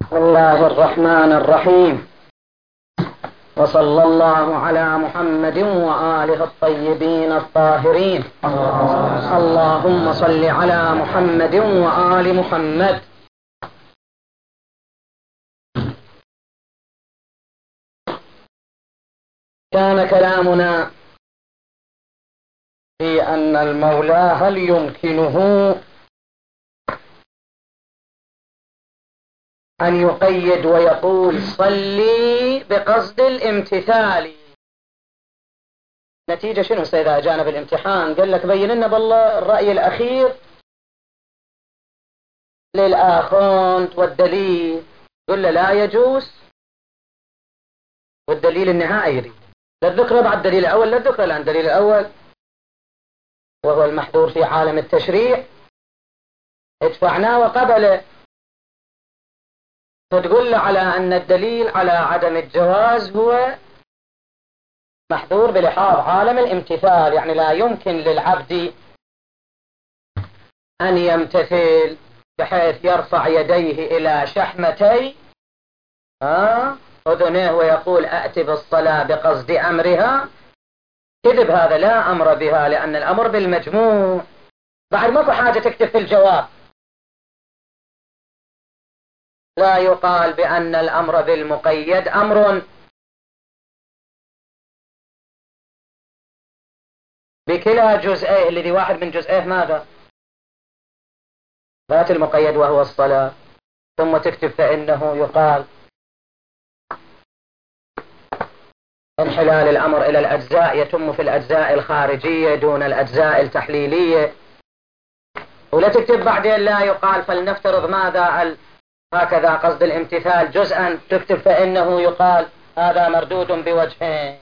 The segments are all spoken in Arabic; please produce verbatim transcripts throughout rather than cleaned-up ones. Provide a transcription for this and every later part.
بسم الله الرحمن الرحيم، وصلى الله على محمد وآله الطيبين الطاهرين. اللهم صل على محمد وآل محمد. كان كلامنا في أن المولى هل يمكنه أن يقيد ويقول صلي بقصد الامتثال؟ نتيجة شنو إذا جانا بالامتحان قال لك بين لنا بالله الرأي الأخير للآخونت والدليل، قل له لا يجوز والدليل النهائي يريد لا الذكر بعد الدليل الأول، لا الذكر الآن الدليل الأول وهو المحظور في عالم التشريع ادفعناه وقبله، فتقول له على أن الدليل على عدم الجواز هو محظور بلحاظ عالم الامتثال، يعني لا يمكن للعبد أن يمتثل بحيث يرفع يديه إلى شحمتي أذنه ويقول أأتي بالصلاة بقصد أمرها. كذب، هذا لا أمر بها، لأن الأمر بالمجموع. بعد ماكو حاجة تكتب في الجواب، لا يقال بأن الأمر بالمقيد أمر بكلا جزئيه، الذي واحد من جزئيه ماذا؟ ذات المقيد وهو الصلاة. ثم تكتب فإنه يقال انحلال الأمر إلى الأجزاء يتم في الأجزاء الخارجية دون الأجزاء التحليلية، ولا تكتب بعدين لا يقال فلنفترض ماذا هكذا قصد الامتثال جزءا، تكتب فإنه يقال هذا مردود بوجهين.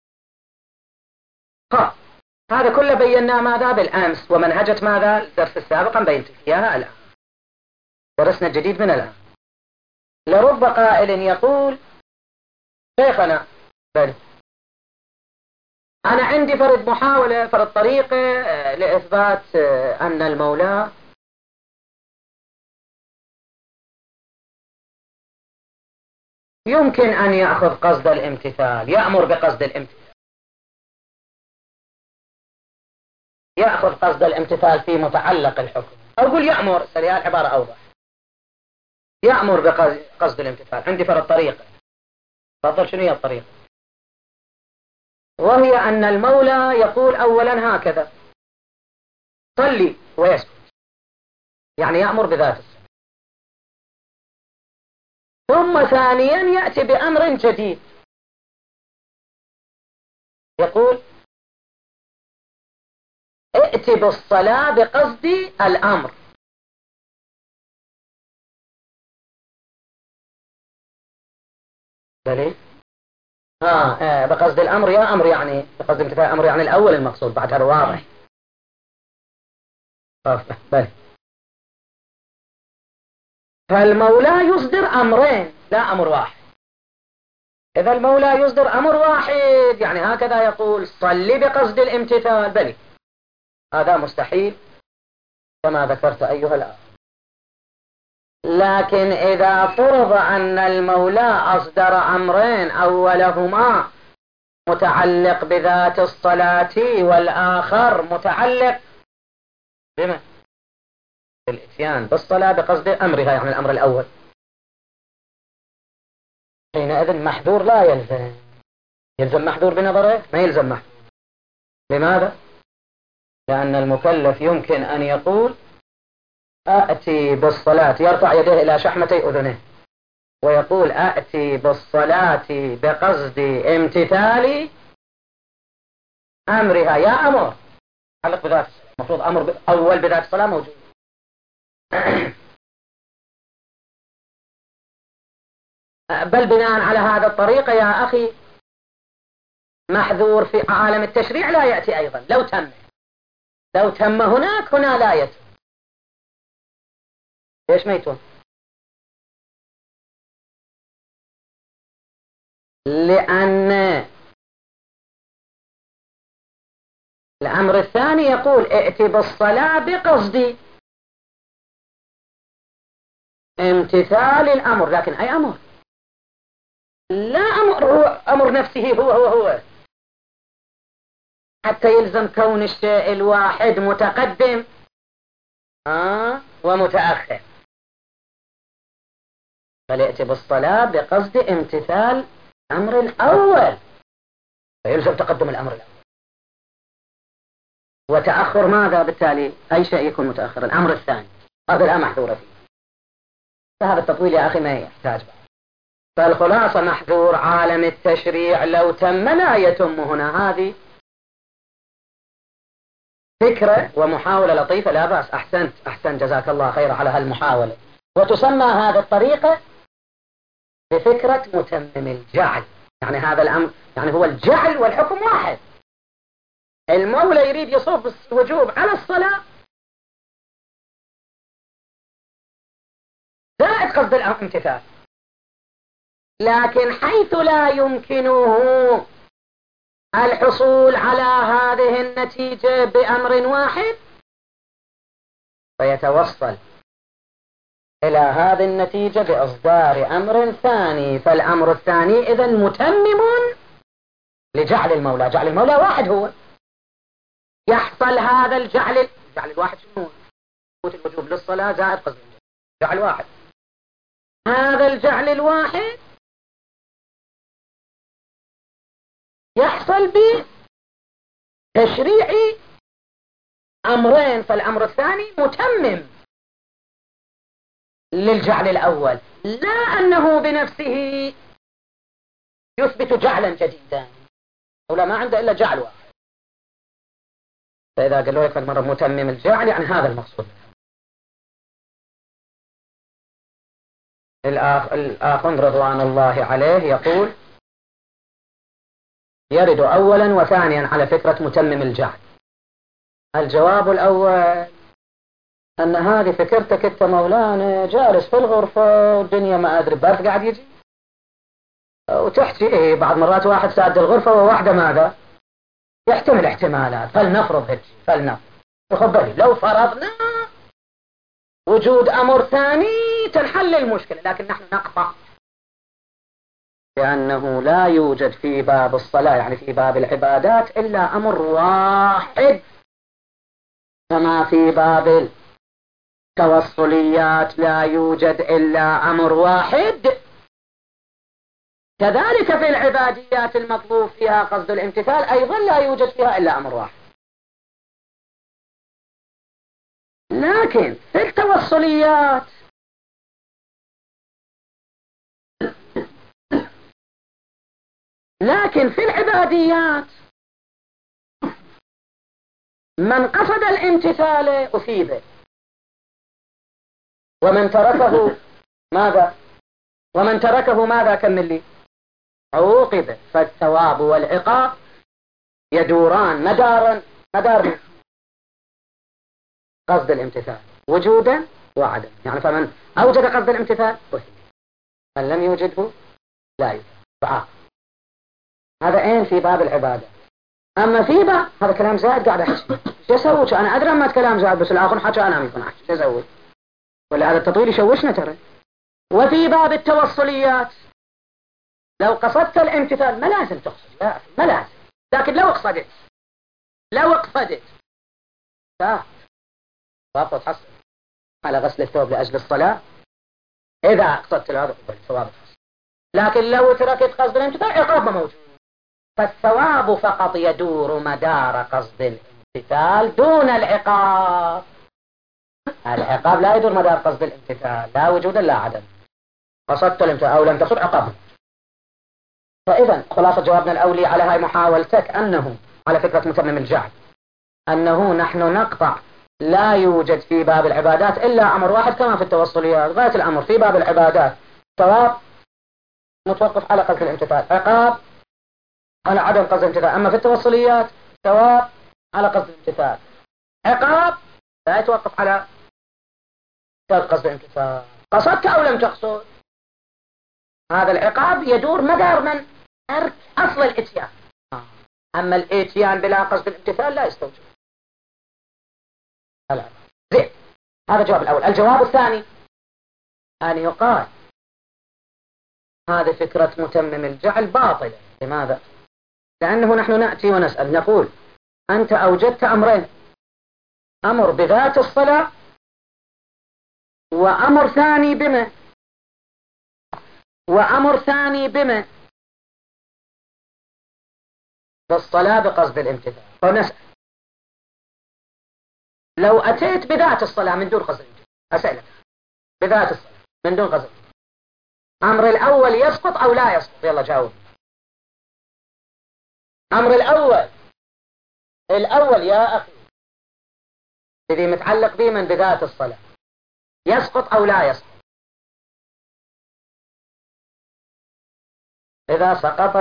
ها هذا كله بيناه ماذا بالأمس، ومنهجة ماذا الدرس السابق بينت إياها الآن، درسنا الجديد من الآن. لرب قائل يقول شيخنا بل أنا عندي فرض محاولة فرض طريقة لإثبات أن المولى يمكن أن يأخذ قصد الامتثال، يأمر بقصد الامتثال، يأخذ قصد الامتثال في متعلق الحكم، أو قل يأمر، سريع العبارة أوضح، يأمر بقصد الامتثال. عندي فرض طريقة، تفضل شنو هي الطريقة؟ وهي أن المولى يقول أولا هكذا صلي ويسكت، يعني يأمر بذات الصلاة. ثم ثانيا يأتي بأمر جديد، يقول ائت بالصلاة بقصد الأمر. بلي آه, آه بقصد الأمر يا أمر، يعني بقصد امتثال الأمر يعني الأول المقصود، بعد هذا واضح. بلي فالمولى يصدر أمرين لا أمر واحد. إذا المولى يصدر أمر واحد يعني هكذا يقول صلي بقصد الامتثال، بلي هذا مستحيل كما ذكرت أيها الأخ. لكن إذا فرض أن المولى أصدر أمرين أولهما متعلق بذات الصلاة والآخر متعلق بما بالإتيان بالصلاة بقصد أمرها، يعني الأمر الأول، حينئذ محذور لا يلزم. يلزم محذور بنظره؟ ما يلزم محذور. لماذا؟ لأن المكلف يمكن أن يقول أأتي بالصلاة، يرفع يديه إلى شحمتي أذنه ويقول أأتي بالصلاة بقصد امتثال أمرها، يا أمر علق بذات الصلاة، المفروض أمر أول بذات الصلاة موجود. بل بناء على هذا الطريقة يا أخي محذور في عالم التشريع لا يأتي أيضا، لو تم لو تم هناك هنا لا يتم. ليش ما يتم؟ لأن الأمر الثاني يقول ائت بالصلاة بقصدي، امتثال الأمر، لكن أي أمر؟ لا أمر هو أمر نفسه هو هو هو، حتى يلزم كون الشيء الواحد متقدم آه ومتأخر. فليأتي بالصلاة بقصد امتثال أمر الأول، فيلزم تقدم الأمر الأول. وتأخر ماذا بالتالي؟ أي شيء يكون متأخر؟ الأمر الثاني، هذا لا محذور فيه. فهذا التطويل يا أخي ما يحتاج بعد. فالخلاصة محذور عالم التشريع لو تم لا يتم هنا. هذه فكرة ومحاولة لطيفة، لا بأس، أحسنت أحسنت جزاك الله خير على هالمحاولة. وتسمى هذه الطريقة بفكرة متمم الجعل. يعني هذا الأمر يعني هو الجعل والحكم واحد. المولى يريد يصب الوجوب على الصلاة زائد قصد الامتثال، لكن حيث لا يمكنه الحصول على هذه النتيجة بأمر واحد فيتوصل إلى هذه النتيجة بإصدار أمر ثاني. فالأمر الثاني إذن متمم لجعل المولى. جعل المولى واحد هو. يحصل هذا الجعل الجعل الواحد شنو؟ الوجوب للصلاة زائد قصد جعل واحد. هذا الجعل الواحد يحصل بتشريع أمرين، فالأمر الثاني متمم للجعل الأول، لا أنه بنفسه يثبت جعلا جديدا، ولا ما عنده إلا جعل واحد. فإذا قالوا لك مرة متمم الجعل يعني هذا المقصود. الآخ... الآخر رضوان الله عليه يقول يرد أولا وثانيا على فكرة متمم الجعل. الجواب الأول أن هذه فكرتك أنت مولانا جالس في الغرفة والدنيا ما أدري برد قاعد يجي وتحكي إيه بعض مرات واحد ساد الغرفة وواحدة ماذا يحتمل احتمالات. فلنفرض هيك فلنفرض تخبري لو فرضنا وجود أمر ثاني تنحل المشكلة، لكن نحن نقطع لأنه لا يوجد في باب الصلاة يعني في باب العبادات إلا أمر واحد، كما في باب التوصليات لا يوجد إلا أمر واحد، كذلك في العباديات المطلوب فيها قصد الامتثال أيضا لا يوجد فيها إلا أمر واحد. لكن في التوصليات لكن في العباديات من قصد الامتثال أثيبه، ومن تركه ماذا ومن تركه ماذا كمل لي عوقب. فالثواب والعقاب يدوران مدارا مدار قصد الامتثال وجودا وعدما. يعني فمن أوجد قصد الامتثال أثيب، من لم يوجده لا يوجد فعاقب. هذا أين في باب العبادة. أما في باب هذا كلام زائد قاعد أحكي شو أسوي؟ أنا أدري ما كلام زائد بس الآخر حكى أنا يكون أحكي شو أسوي؟ ولا هذا التطويل يشوشنا ترى. وفي باب التوصليات لو قصدت الامتثال ما لازم تقصد، لا ما لازم، لكن لو اقصدت لو اقصدت صح ضابط تحصل على غسل الثوب لأجل الصلاة إذا قصدت هذا الثواب تحصل. لكن لو تركت قصد الامتثال عقاب ما موجود. فالثواب فقط يدور مدار قصد الامتثال دون العقاب. العقاب لا يدور مدار قصد الامتثال، لا وجود لا عدم. قصدت الامتثال أو لم تقصد عقاب. فإذا خلاصة جوابنا الأولي على هاي محاولتك أنه على فكرة متمم الجعل أنه نحن نقطع لا يوجد في باب العبادات إلا أمر واحد كما في التوصليات. غاية الأمر في باب العبادات ثواب متوقف على قصد الامتثال، عقاب على عدم قصد الامتثال. أما في التوصليات ثواب على قصد الامتثال، عقاب لا يتوقف على قصد الامتثال. قصدت أو لم تقصد هذا العقاب يدور مدار من ترك أصل الاتيان. أما الاتيان بلا قصد الامتثال لا يستوجب. زين هذا الجواب الأول. الجواب الثاني أن يقال هذه فكرة متمم الجعل باطلة. لماذا؟ لأنه نحن نأتي ونسأل نقول أنت أوجدت أمرين، أمر بذات الصلاة وأمر ثاني بما وأمر ثاني بما بالصلاة بقصد الامتثال. فنسأل لو أتيت بذات الصلاة من دون قصد الامتثال، أسألك بذات الصلاة من دون قصد الامتثال، أمر الأول يسقط أو لا يسقط؟ يلا جاوب. أمر الأول الأول يا أخي الذي متعلق به من بذات الصلاة يسقط أو لا يسقط؟ إذا سقط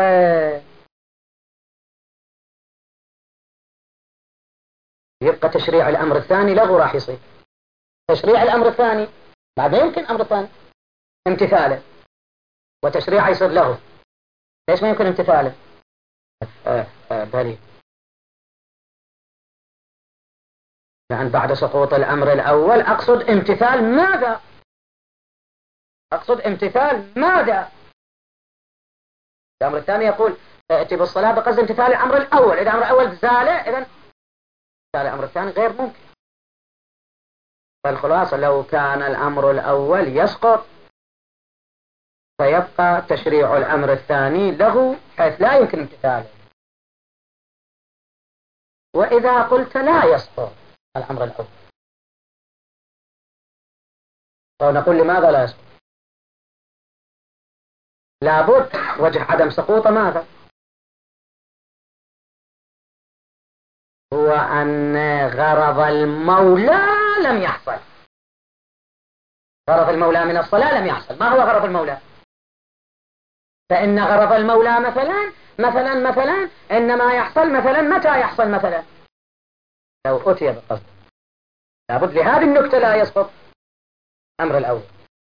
يبقى تشريع الأمر الثاني لغو راح يصير. تشريع الأمر الثاني بعد ما يمكن أمر الثاني امتثاله وتشريعه يصير لغو. ليش ما يمكن امتثاله؟ آه آه بلي لأن بعد سقوط الأمر الأول أقصد امتثال ماذا؟ أقصد امتثال ماذا؟ الأمر الثاني يقول ائتي بالصلاة بقصد امتثال الأمر الأول. إذا الأمر الأول زال إذن امتثال الأمر الثاني غير ممكن. فالخلاصة لو كان الأمر الأول يسقط فيبقى تشريع الأمر الثاني له حيث لا يمكن امتثاله. وإذا قلت لا يسقط الأمر الأول فنقول لماذا لا يسقط؟ لابد وجه عدم سقوطه ماذا؟ هو أن غرض المولى لم يحصل. غرض المولى من الصلاة لم يحصل. ما هو غرض المولى؟ فإن غرض المولى مثلا مثلا مثلا إنما يحصل مثلا متى يحصل مثلا لو أتي بقصد. لابد لهذه النكتة لا يسقط أمر الأول.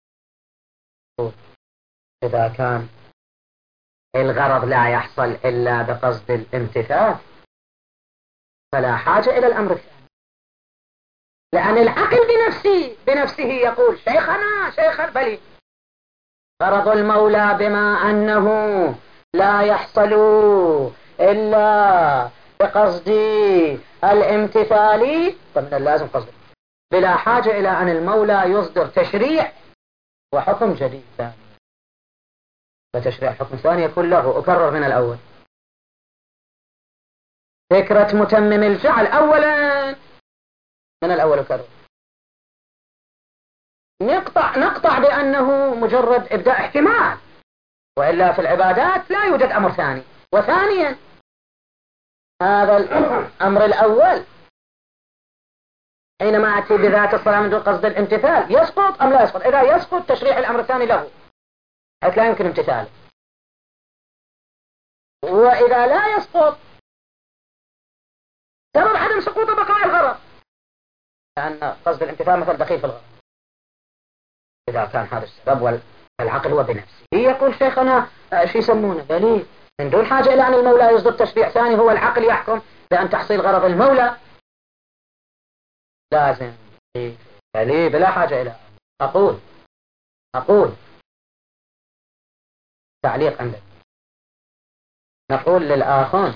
إذا كان الغرض لا يحصل إلا بقصد الامتثال فلا حاجة إلى الأمر الثاني، لأن العقل بنفسه بنفسه يقول شيخنا شيخ بلي غرض المولى بما أنه لا يحصل إلا بقصد الامتثال فمن اللازم قصده بلا حاجة إلى أن المولى يصدر تشريع وحكم جديد ثاني. فتشريع حكم ثاني يكون له أكرر من الأول. فكرة متمم الجعل أولا من الأول أكرر. نقطع نقطع بأنه مجرد إبداء احتمال، وإلا في العبادات لا يوجد أمر ثاني. وثانيا هذا الأمر الأول حينما أتي بذات الصلاة من دون قصد الامتثال يسقط أم لا يسقط؟ إذا يسقط تشريع الأمر الثاني له حيث لا يمكن امتثاله. وإذا لا يسقط سبب عدم سقوط بقاء الغرض، لأن قصد الامتثال مثل دخيل في الغرض. إذا كان هذا السبب والعقل هو بنفسه يقول شيخنا شو يسمونه بلي من دون حاجة إلى أن المولى يصدر تشريع ثاني، هو العقل يحكم بأن تحصيل غرض المولى لازم بلي بلا حاجة إلى. أقول أقول تعليق عندك نقول للآخر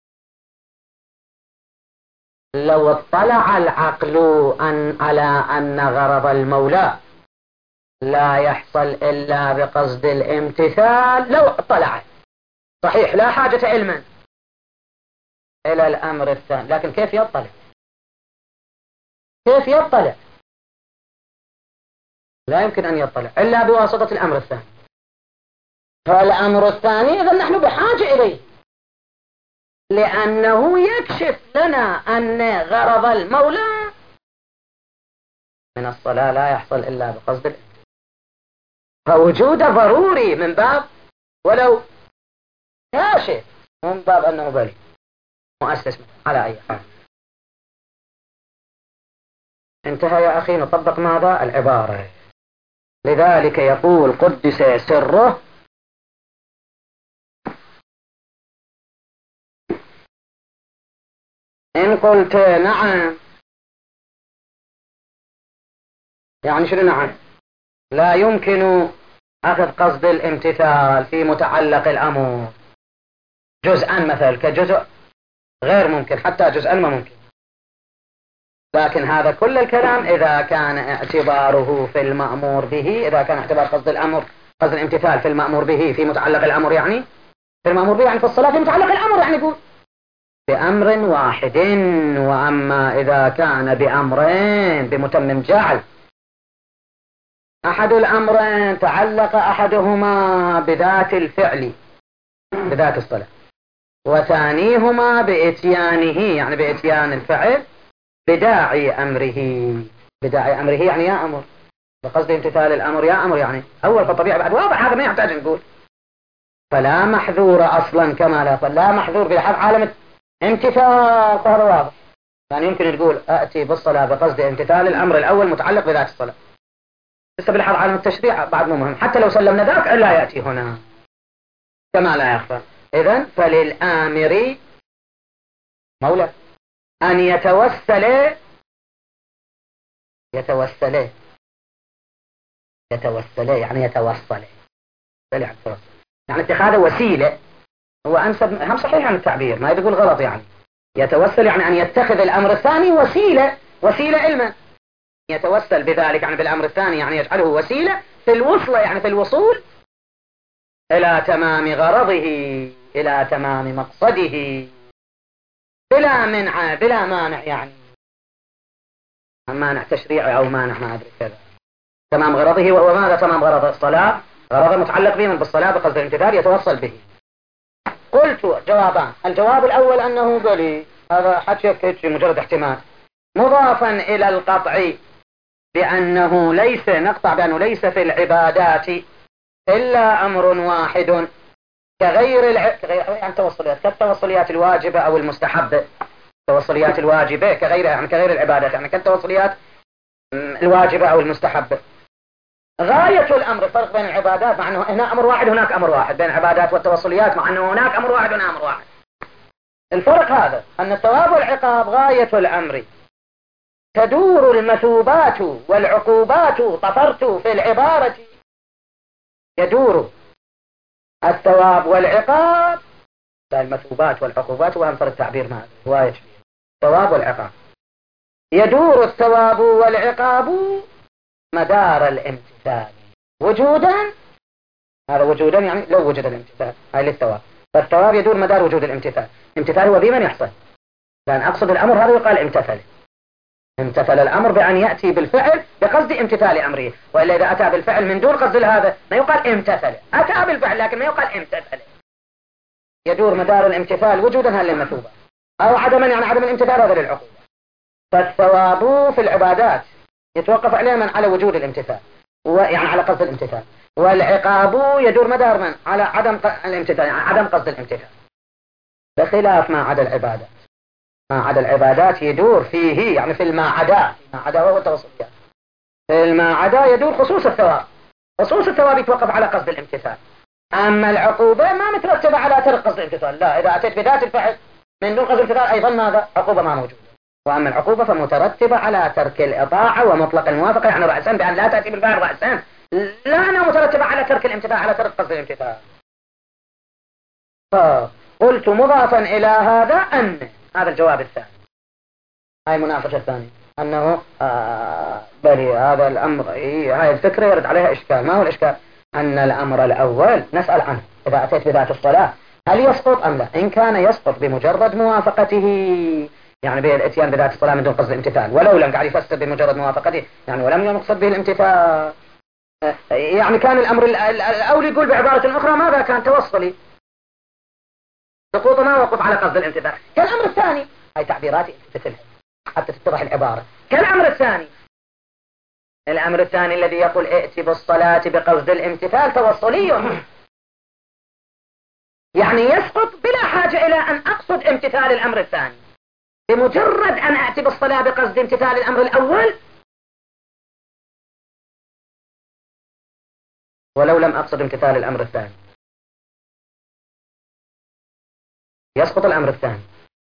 لو اطلع العقل أن على أن غرض المولى لا يحصل إلا بقصد الامتثال لو اطلع صحيح لا حاجة علما إلى الأمر الثاني، لكن كيف يطلع؟ كيف يطلع؟ لا يمكن أن يطلع إلا بواسطة الأمر الثاني. فالأمر الثاني إذا نحن بحاجة إليه لأنه يكشف لنا أن غرض المولى من الصلاة لا يحصل إلا بقصد الامتثال. فوجوده ضروري من باب ولو كاشف من باب أنه بلي مؤسس على أي حال. انتهى يا أخي. نطبق ماذا؟ العبارة. لذلك يقول قدس سره إن قلت نعم يعني شنو نعم؟ لا يمكن أخذ قصد الامتثال في متعلق الأمر جزءا مثل كجزء، غير ممكن، حتى جزءا ما ممكن. لكن هذا كل الكلام إذا كان اعتباره في المأمور به، إذا كان اعتبار قصد الأمر قصد الامتثال في المأمور به في متعلق الأمر، يعني في المأمور به يعني في الصلاة في متعلق الأمر، يعني يقول بأمر واحد. وأما إذا كان بأمرين بمتمم جعل، أحد الأمرين تعلق أحدهما بذات الفعل بذات الصلاة، وثانيهما بإتيانه يعني بإتيان الفعل بداعي أمره. بداعي أمره يعني يا أمر، بقصد امتثال الأمر يا أمر، يعني أول فالطبيعي بعد واضح، هذا ما يحتاج نقول. فلا محذور أصلا كما لا فلا محذور بحال عالم امتثال، فهذا واضح. يعني يمكن تقول أأتي بالصلاة بقصد امتثال الأمر الأول متعلق بذات الصلاة، لسه بالحال عالم التشريع بعد مو مهم، حتى لو سلمنا ذاك إلا يأتي هنا كما لا يخفى. إذن فللآمر مولى أن يتوسل يتوسل يتوسل يعني يتوصل يعني يعني اتخاذ وسيلة، هو أنسب هم صحيح عن التعبير، ما يقول غلط. يعني يتوسل يعني أن يتخذ الأمر الثاني وسيلة، وسيلة علما، يتوسل بذلك يعني بالأمر الثاني، يعني يجعله وسيلة في الوصلة، يعني في الوصول إلى تمام غرضه، إلى تمام مقصده، بلا منع بلا مانع، يعني مانع تشريعي أو مانع ما أدري كذا. تمام غرضه، وهو ماذا تمام غرض الصلاة؟ غرض متعلق به بالصلاة بقصد الامتثال يتوصل به. قلت جوابان. الجواب الأول أنه بلي، هذا حكي كيتشي مجرد احتمال، مضافا إلى القطع بأنه ليس، نقطع بأنه ليس في العبادات إلا أمر واحد كغير الع... كغير يعني توصليات كالتوصليات الواجبة أو المستحبة، التوصليات الواجبة كغيرها يعني كغير العبادات، يعني كالتوصليات الواجبة أو المستحبة. غاية الأمر فرق بين العبادات، مع أنه هنا أمر واحد هناك أمر واحد، بين العبادات والتوصليات مع أنه هناك أمر واحد هنا أمر واحد. الفرق هذا أن الثواب والعقاب غاية الأمر، تدور المثوبات والعقوبات، طفرت في العبارة يدور الثواب والعقاب، المثوبات والعقوبات وأنفر التعبير ما رواية الثواب والعقاب، يدور الثواب والعقاب مدار الامتثال وجودا، هذا وجودا يعني لو وجد الامتثال هاي للثواب، فالثواب يدور مدار وجود الامتثال. امتثال هو بمن يحصل، لأن أقصد الأمر هذا يقال امتثل، امتثل الأمر بأن يأتي بالفعل بقصد امتثال أمره، وإلا إذا أتى بالفعل من دون قصد هذا ما يقال امتثل، أتى بالفعل لكن ما يقال امتثل. يدور مدار الامتثال وجودا هل للمثوبة أو عدما، يعني عدم الامتثال هذا للعقوبة. فالثواب في العبادات يتوقف عليها على وجود الامتثال، يعني على قصد الامتثال، والعقاب يدور مدار من على عدم الامتثال، يعني عدم قصد الامتثال، بخلاف ما عدا العبادات. ما عدا العبادات يدور فيه يعني في الما عدا، ما عدا وهو التوصليات، في الما عدا يدور خصوص الثواب، خصوص الثواب يتوقف على قصد الامتثال. أما العقوبة ما مترتبة على ترك قصد الامتثال، لا، إذا أتيت بذات الفعل من دون قصد الامتثال أيضا ماذا؟ عقوبة ما موجودة. وأما العقوبة فمترتبة على ترك الإطاعة ومطلق الموافقة، يعني رأسا بأن لا تأتي بالفعل رأسا، لا أنها مترتبة على ترك الامتثال على ترك قصد الامتثال. فقلت مضافا إلى هذا أن هذا الجواب الثاني، هاي المناقشة الثانية، أنه آه بلي هذا الأمر، إيه هاي الفكرة يرد عليها إشكال. ما هو الإشكال؟ أن الأمر الأول نسأل عنه إذا أتيت بذات الصلاة هل يسقط أم لا؟ إن كان يسقط بمجرد موافقته، يعني بالاتيان بذات الصلاة من دون قصد الامتثال، ولو لم قاعد يفسر بمجرد موافقته يعني ولم يقصد به الامتثال، يعني كان الأمر الأول يقول بعبارة أخرى ماذا كان توصلي، سقوط ما وقف على قصد الامتثال. كالأمر الثاني، هاي تعبيراتي تتلها حتى تتضح العبارة. كالأمر الثاني، الأمر الثاني الذي يقول ائت بالصلاة بقصد الامتثال توصلي، يعني يسقط بلا حاجة إلى أن أقصد امتثال الأمر الثاني، بمجرد أن أأتي بالصلاة بقصد امتثال الأمر الأول ولو لم أقصد امتثال الأمر الثاني يسقط الأمر الثاني.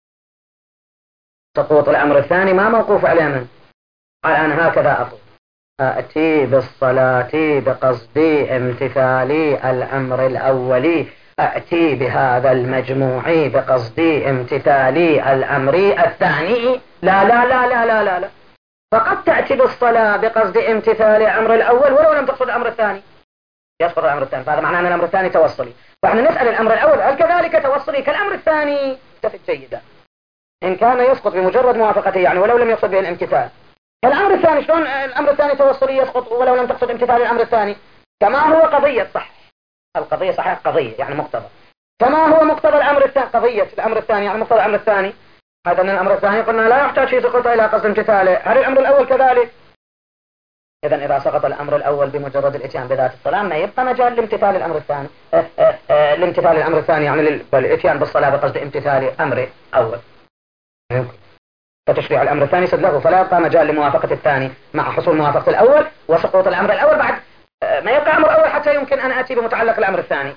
سقوط الأمر الثاني ما موقوف على من؟ قال أنا هكذا أقول، أأتي بالصلاة بقصد امتثال الأمر الأولي، أأتي بهذا المجموع بقصد امتثال الأمر الثاني. لا لا لا لا لا لا, لا. فقد تأتي بالصلاة بقصد امتثال الأمر الأول ولو لم تقصد الأمر الثاني، يسقط الأمر الثاني، فهذا معناه أن الأمر الثاني توصلي. فإحنا نسأل الأمر الأول هل كذلك توصلي كالأمر الثاني؟ تفت جيدا. إن كان يسقط بمجرد موافقته يعني ولو لم يقصد به الامتثال، الأمر الثاني شلون الأمر الثاني توصلي يسقط ولو لم تقصد امتثال الأمر الثاني؟ كما هو قضية صح، القضية صحيح قضية يعني مقتضى، كما هو مقتضى الأمر الثاني قضية الأمر الثاني يعني مقتضى الأمر الثاني. هذا من الأمر الثاني قلنا لا يحتاج في سقوطه إلى قصد امتثاله. هل الأمر الأول كذلك؟ إذا إذا سقط الأمر الأول بمجرد الإتيان بذات الصلاة ما يبقى مجال لامتثال الأمر الثاني، اه اه اه لامتثال الأمر الثاني يعني للإتيان بالصلاة بقصد امتثال أمر أول. فتشريع الأمر الثاني صدقه، فلا يبقى مجال لموافقة الثاني مع حصول موافقة الأول وسقوط الأمر الأول بعد ما يبقى أمر أول حتى يمكن أن أتي بمتعلق الأمر الثاني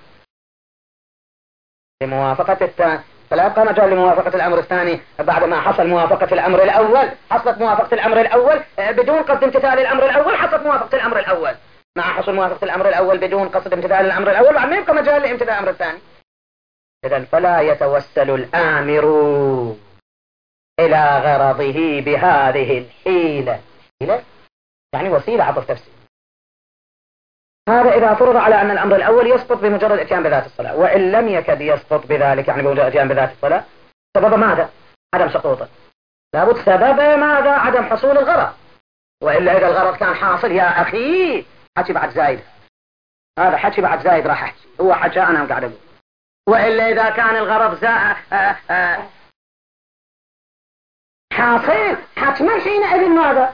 لموافقة الثاني، فلا يبقى مجال لموافقة الأمر الثاني بعد ما حصل موافقة الأمر الأول. حصلت موافقة الأمر الأول بدون قصد امتثال الأمر الأول، حصلت موافقة الأمر الأول مع حصول موافقة الأمر الأول بدون قصد امتثال الأمر الأول، بعد ما يبقى مجال لامتثال الأمر الثاني. إذن فلا يتوسل الآمر إلى غرضه بهذه الحيلة، حيلة يعني وسيلة عطف تفسير. هذا إذا فرض على أن الأمر الأول يسقط بمجرد الإتيان بذات الصلاة، وإن لم يكد يسقط بذلك يعني بمجرد الإتيان بذات الصلاة، سبب ماذا؟ عدم سقوطه. لابد سبب ماذا؟ عدم حصول الغرض. وإلا إذا الغرض كان حاصل يا أخي حكي بعد زايد، هذا حكي بعد زايد راح أحكي، هو حكى أنا قاعد أقول. وإلا إذا كان الغرض زا... آآ آآ حاصل حتما حينئذ ماذا؟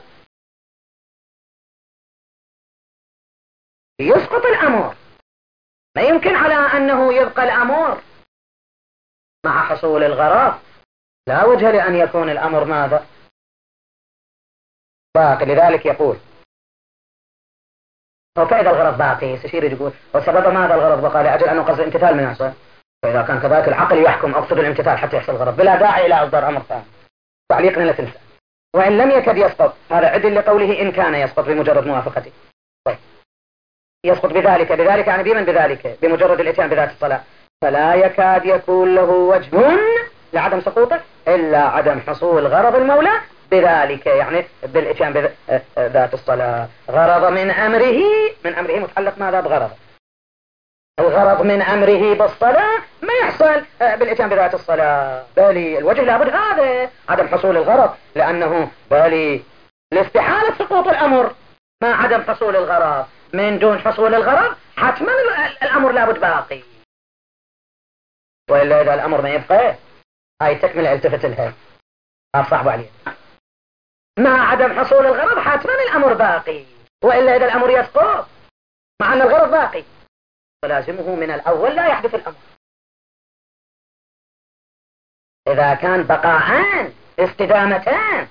يسقط الأمر. ما يمكن على أنه يبقى الأمر مع حصول الغرض، لا وجه لأن يكون الأمر ماذا؟ باقي. لذلك يقول وكذا الغرض باقي يصير يقول وسبب ماذا الغرض بقى؟ لأجل أنه قصد امتثال من يحصل. فإذا كان كذلك العقل يحكم أقصد الامتثال حتى يحصل الغرض بلا داعي إلى إصدار أمر ثاني. تعليقنا لا تنسى. وإن لم يكد يسقط، هذا عدل لقوله إن كان يسقط بمجرد موافقته. طيب يسقط بذلك، بذلك يعني بمن بذلك؟ بمجرد الاتيان بذات الصلاة، فلا يكاد يكون له وجه لعدم سقوطه إلا عدم حصول غرض المولى بذلك، يعني بالاتيان بذات الصلاة. غرض من أمره، من أمره متعلق ماذا؟ بغرض. الغرض من أمره بالصلاة ما يحصل بالاتيان بذات الصلاة، بالي الوجه لابد هذا عدم حصول الغرض، لأنه بالي لاستحالة سقوط الأمر مع عدم حصول الغرض. من دون حصول الغرض حتما الأمر لابد باقي، وإلا إذا الأمر ما يبقى هاي تكمل التفت لها صعب عليه. مع عدم حصول الغرض حتما الأمر باقي، وإلا إذا الأمر يسقط مع أن الغرض باقي فلازمه من الأول لا يحدث الأمر. إذا كان بقاءان استدامتان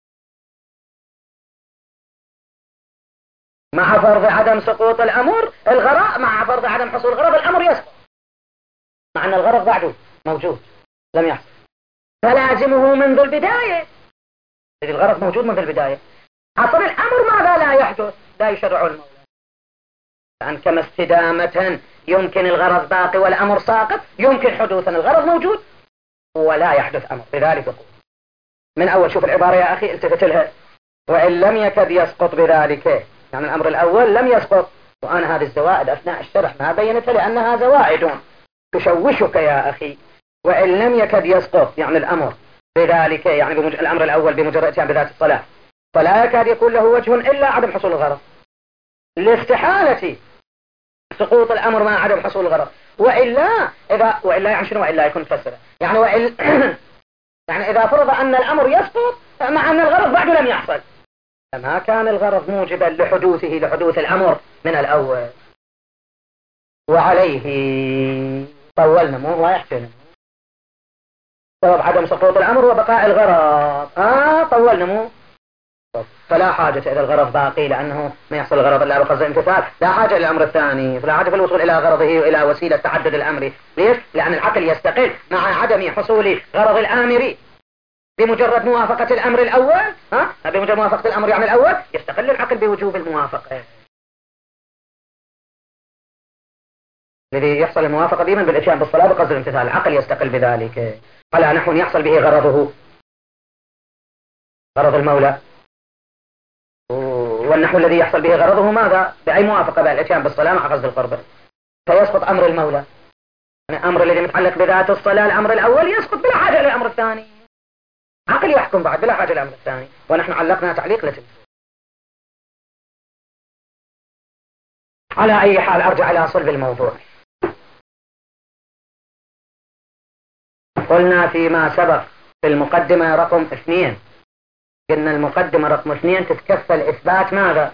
مع فرض عدم سقوط الأمر الغرض، مع فرض عدم حصول الغرض الأمر يسقط مع أن الغرض بعده موجود لم يحصل، فلازمه منذ البداية. إذا الغرض موجود منذ البداية حصل الأمر ماذا لا يحدث؟ لا يشرع المولى، لأن كما استدامة يمكن الغرض باقي والأمر ساقط، يمكن حدوثا الغرض موجود ولا يحدث أمر. لذلك يقول من أول شوف العبارة يا أخي التفت لها، وإن لم يكد يسقط بذلك يعني الأمر الأول لم يسقط. وأنا هذه الزوائد أثناء الشرح ما بينتها لأنها زوائد تشوشك يا أخي. وإن لم يكد يسقط يعني الأمر بذلك يعني بمج... الأمر الأول بمجرد اتيان بذات الصلاة، فلا يكاد يكون له وجه إلا عدم حصول الغرض لاستحالة سقوط الأمر مع عدم حصول الغرض. وإلا إذا وإلا يعني شنو وإلا يكون فسره يعني وإلا يعني إذا فرض أن الأمر يسقط مع أن الغرض بعده لم يحصل، ما كان الغرض موجبا لحدوثه لحدوث الأمر من الأول. وعليه طولنا مو واحد سبب عدم سقوط الأمر وبقاء الغرض. آه طولنا مو فلا حاجة إذا الغرض باقي لأنه ما يحصل الغرض إلا بقصد امتثال، لا حاجة للأمر الثاني، فلا حاجة في الوصول إلى غرضه وإلى وسيلة تعدد الأمر. ليش؟ لأن العقل يستقل مع عدم حصول غرض الآمر بمجرد موافقة الأمر الأول، ها؟ بمجرد موافقة الأمر يعني الأول يستقل العقل بوجوب الموافقة. الذي يحصل الموافقة دائما بالإتيان بالصلاة بقصد الامتثال، العقل يستقل بذلك على نحو يحصل به غرضه، غرض المولى، والنحو الذي يحصل به غرضه ماذا؟ بأي موافقة؟ بالإتيان بالصلاة مع قصد القرب، فيسقط أمر المولى. الأمر الذي متعلق بذات الصلاة الأمر الأول يسقط بلا حاجة إلى الأمر الثاني، عقل يحكم بعد بلا حاجة إلى الأمر الثاني، ونحن علقنا تعليق لتلك. على أي حال أرجع إلى صلب الموضوع. قلنا فيما سبق في المقدمة رقم اثنين، قلنا المقدمة رقم اثنين تتكفل إثبات ماذا؟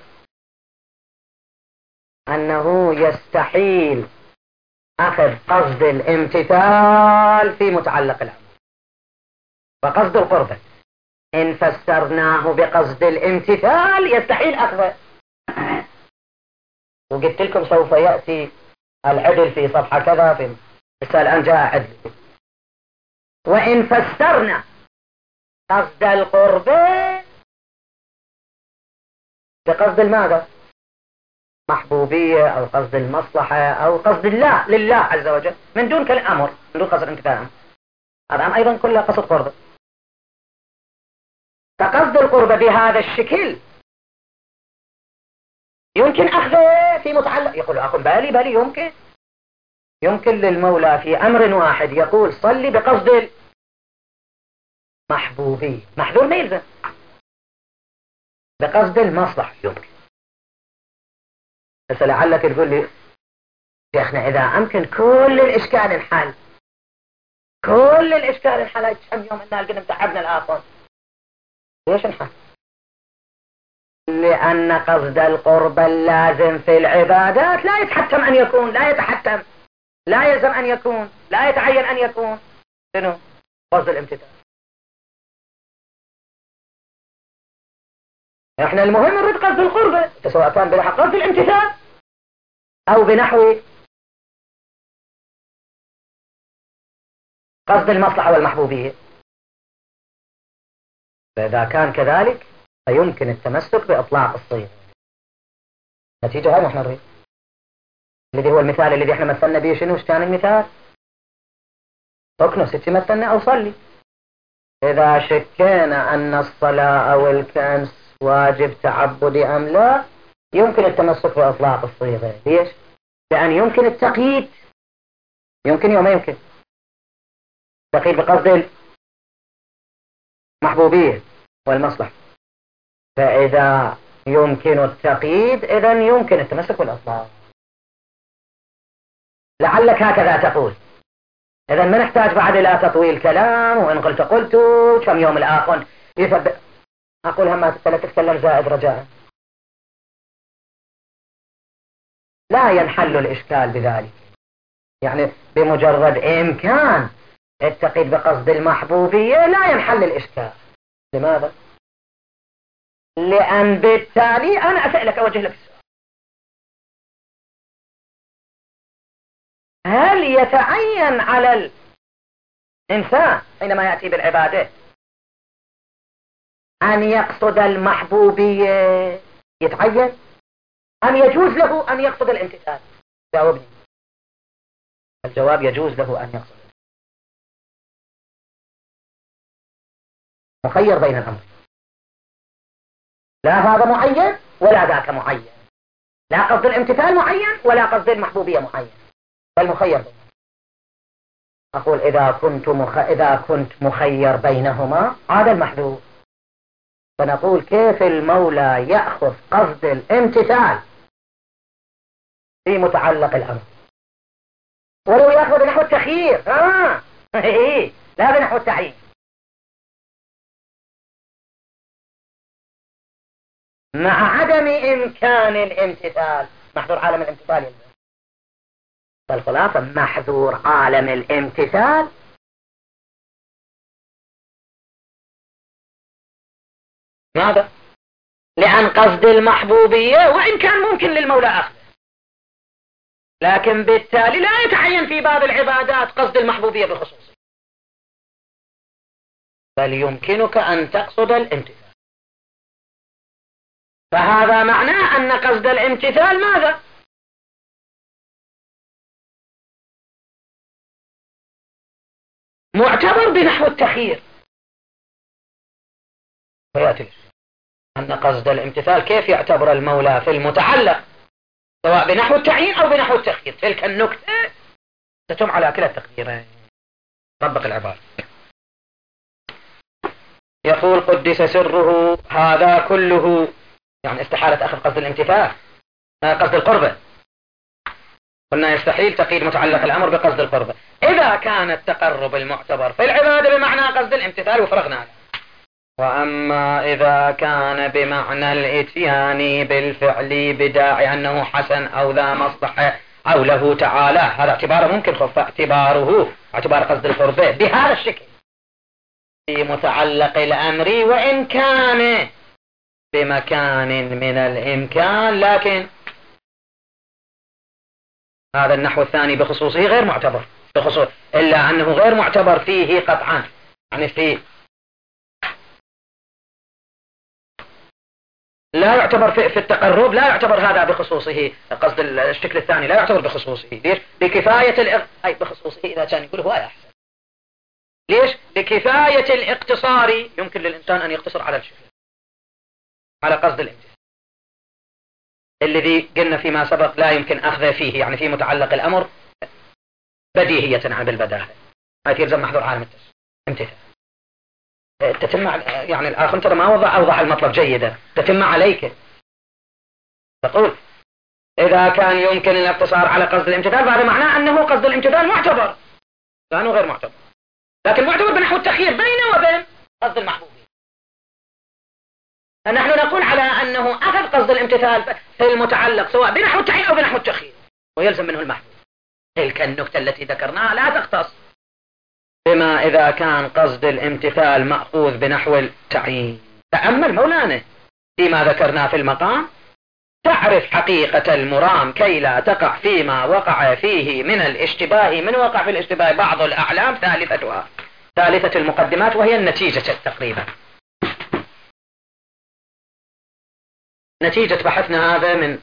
أنه يستحيل أخذ قصد الامتثال في متعلق الأمر، فقصد القربة إن فسرناه بقصد الامتثال يستحيل أخذه. وقلت لكم سوف يأتي العدل في صفحة كذا في مثال أن جاء عدل. وإن فسرنا قصد القربة بقصد الماذا؟ محبوبية أو قصد المصلحة أو قصد الله لله عز وجل من دون كل أمر، من دون قصد الامتثال، هذا أيضا كله قصد قربة. فقصد القربة بهذا الشكل يمكن أخذه في متعلق. يقول أخ بالي بالي يمكن يمكن للمولى في أمر واحد يقول صلي بقصد المحبوبية، محذور ما يلزم، بقصد المصلحة يمكن. بس لعلك تقول لي شيخنا إذا أمكن كل الإشكال انحل، كل الإشكال انحل كم يوم إنها القدم تعبنا الآخر، ليش انحل؟ لأن قصد القرب اللازم في العبادات لا يتحتم أن يكون، لا يتحتم، لا يلزم أن يكون، لا يتعين أن يكون شنو؟ قصد الامتثال. احنا المهم نريد قصد القرب، سواء كان بنحو قصد الامتثال أو بنحو قصد المصلحة والمحبوبية. فإذا كان كذلك فيمكن التمسك بإطلاق الصيغة. نتيجة هاي نحن نريد، الذي هو المثال الذي احنا مثلنا به. شنو كان المثال؟ اكنس مثلنا أو صلي. إذا شكينا أن الصلاة أو الكنس واجب تعبدي أم لا يمكن التمسك بإطلاق الصيغة. ليش؟ لأن يمكن التقييد، يمكن يوم ما يمكن تقييد بقصد المحبوبية والمصلحة. فإذا يمكن التقييد إذن يمكن التمسك بالإطلاق. لعلك هكذا تقول، إذن ما نحتاج بعد إلى تطويل كلام، وإن قلت قلت كم يوم الآخر يثبت. أقول هم لا تتكلم زائد رجاء، لا ينحل الإشكال بذلك. يعني بمجرد إمكان التقييد بقصد المحبوبية لا ينحل الإشكال. لماذا؟ لأن بالتالي أنا أسألك أوجه لك السؤال، هل يتعين على الإنسان حينما يأتي بالعبادة أن يقصد المحبوبية؟ يتعين أم يجوز له أن يقصد الامتثال؟ جاوبني. الجواب يجوز له أن يقصد، مخير بين الأمر، لا هذا معين ولا ذاك معين، لا قصد الامتثال معين ولا قصد المحبوبية معين، بل مخير بينهما. أقول إذا كنت مخ... إذا كنت مخير بينهما هذا المحذور، فنقول كيف المولى يأخذ قصد الامتثال في متعلق الأمر ولو يأخذ بنحو التخيير؟ آه. لا بنحو التعيين. مع عدم إمكان الامتثال، محذور عالم الامتثال يلزم. فالخلاصة محذور عالم الامتثال ماذا؟ لأن قصد المحبوبية وإن كان ممكن للمولى أخذه، لكن بالتالي لا يتعين في باب العبادات قصد المحبوبية بخصوصه. بل يمكنك أن تقصد الامتثال. فهذا معناه أن قصد الامتثال ماذا؟ معتبر بنحو التخيير. فيأتي أن قصد الامتثال كيف يعتبر المولى في المتعلق سواء بنحو التعيين أو بنحو التخيير. تلك النكتة تتم على كلا التقديرين. طبق العبارة. يقول قدس سره هذا كله، يعني استحالة أخذ قصد الامتثال قصد القربة. قلنا يستحيل تقييد متعلق الأمر بقصد القربة إذا كان التقرب المعتبر في العبادة بمعنى قصد الامتثال وفرغنا عنه. وأما إذا كان بمعنى الإتيان بالفعل بداعي أنه حسن أو ذا مصلحة أو له تعالى، هذا اعتباره ممكن خف اعتباره اعتبار قصد القربة بهذا الشكل في متعلق الأمر وإن كان بمكان من الإمكان، لكن هذا النحو الثاني بخصوصه غير معتبر بخصوص إلا أنه غير معتبر فيه قطعا. يعني في لا يعتبر في, في التقرب لا يعتبر هذا بخصوصه قصد الشكل الثاني لا يعتبر بخصوصه. ليش؟ بكفاية الإغ... أي بخصوصه إذا كان يقول هو أحسن. ليش؟ بكفاية الاقتصار يمكن للإنسان أن يقتصر على الشكل على قصد الامتثال الذي قلنا فيما سبق لا يمكن أخذ فيه، يعني في متعلق الأمر بديهية عن بالبداهة. هاي يلزم محذور عالم الامتثال. تتم يعني الآخر ترى ما وضع أوضح المطلب جيدا. تتم عليك تقول إذا كان يمكن الاقتصار على قصد الامتثال فهذا معناه أنه قصد الامتثال معتبر لأنه غير معتبر، لكن معتبر بنحو التخيير بينه وبين قصد المحبوب. نحن نقول على أنه أخذ قصد الامتثال في المتعلق سواء بنحو التعيين أو بنحو التخيير ويلزم منه المحبوب. تلك النكتة التي ذكرناها لا تختص بما إذا كان قصد الامتثال مأخوذ بنحو التعيين. تأمل مولانا فيما ذكرنا في المقام تعرف حقيقة المرام كي لا تقع فيما وقع فيه من الاشتباه. من وقع في الاشتباه بعض الأعلام ثالثتها ثالثة المقدمات وهي النتيجة تقريبا. نتيجة بحثنا هذا من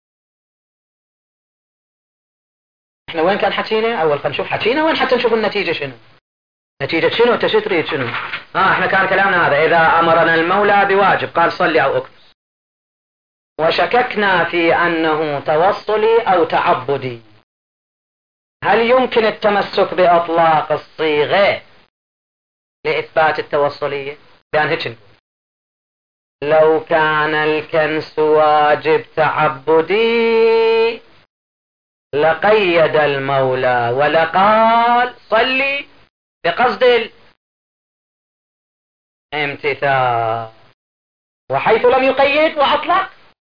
احنا وين كان حكينا أول؟ خلينا نشوف حكينا وين حتى نشوف النتيجة شنو. نتيجة شنو؟ انت شو تريد شنو؟ اه احنا كان كلامنا هذا إذا أمرنا المولى بواجب قال صلي أو اكنس وشككنا في أنه توصلي أو تعبدي، هل يمكن التمسك بأطلاق الصيغة لإثبات التوصلية؟ بأن هيك نقول لو كان الكنس واجب تعبدي لقيد المولى ولقال صلي بقصد الامتثال، وحيث لم يقيد وأطلق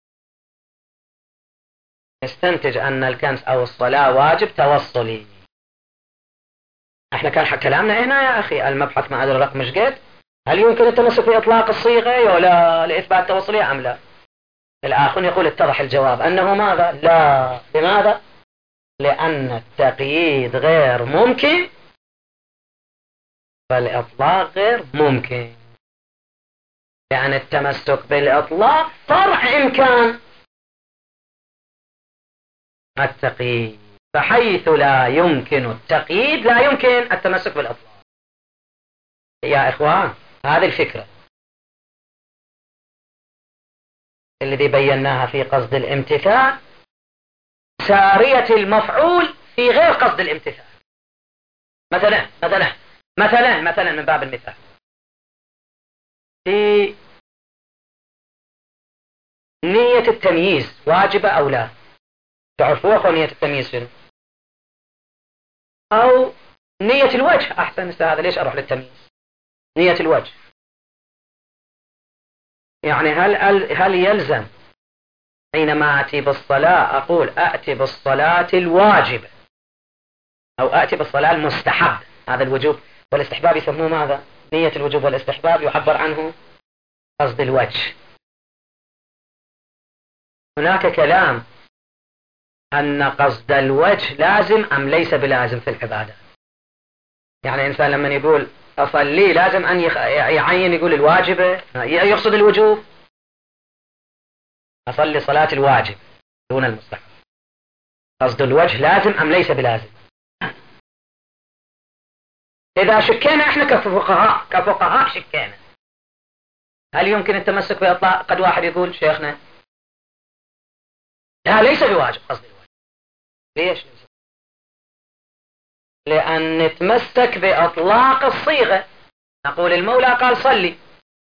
استنتج أن الكنس أو الصلاة واجب توصلي. احنا كان كلامنا هنا يا أخي المبحث ما أدري الرقم مش قد هل يمكن التمسك بإطلاق الصيغة ولا لإثبات التوصلية أم لا؟ الآخر يقول اتضح الجواب أنه ماذا؟ لا. لماذا؟ لأن التقييد غير ممكن فالإطلاق غير ممكن، لأن التمسك بالإطلاق فرع إمكان التقييد، فحيث لا يمكن التقييد لا يمكن التمسك بالإطلاق. يا إخوان هذه الفكرة الذي بيناها في قصد الامتثال سارية المفعول في غير قصد الامتثال. مثلا مثلا مثلا مثلا من باب المثال في نية التمييز واجبة أو لا؟ تعرفوا نية التمييز شنو؟ أو نية الوجه أحسن. هذا ليش أروح للتمييز؟ نية الوجه يعني هل هل يلزم حينما أتي بالصلاة أقول أأتي بالصلاة الواجبة أو أأتي بالصلاة المستحب؟ هذا الوجوب والاستحباب يسموه ماذا؟ نية الوجوب والاستحباب يعبر عنه قصد الوجه. هناك كلام أن قصد الوجه لازم أم ليس بلازم في العبادة. يعني إنسان لما يقول أصلي لازم أن يعين يقول الواجبة يقصد الوجوب. أصلي صلاة الواجب دون المستحب، قصد الوجه لازم أم ليس بلازم؟ إذا شكينا إحنا كفقهاء كفقهاء شكينا، هل يمكن التمسك بإطلاق؟ قد واحد يقول شيخنا لا ليس بواجب قصد الواجب. ليش؟ لأن نتمسك بإطلاق الصيغة، نقول المولى قال صلي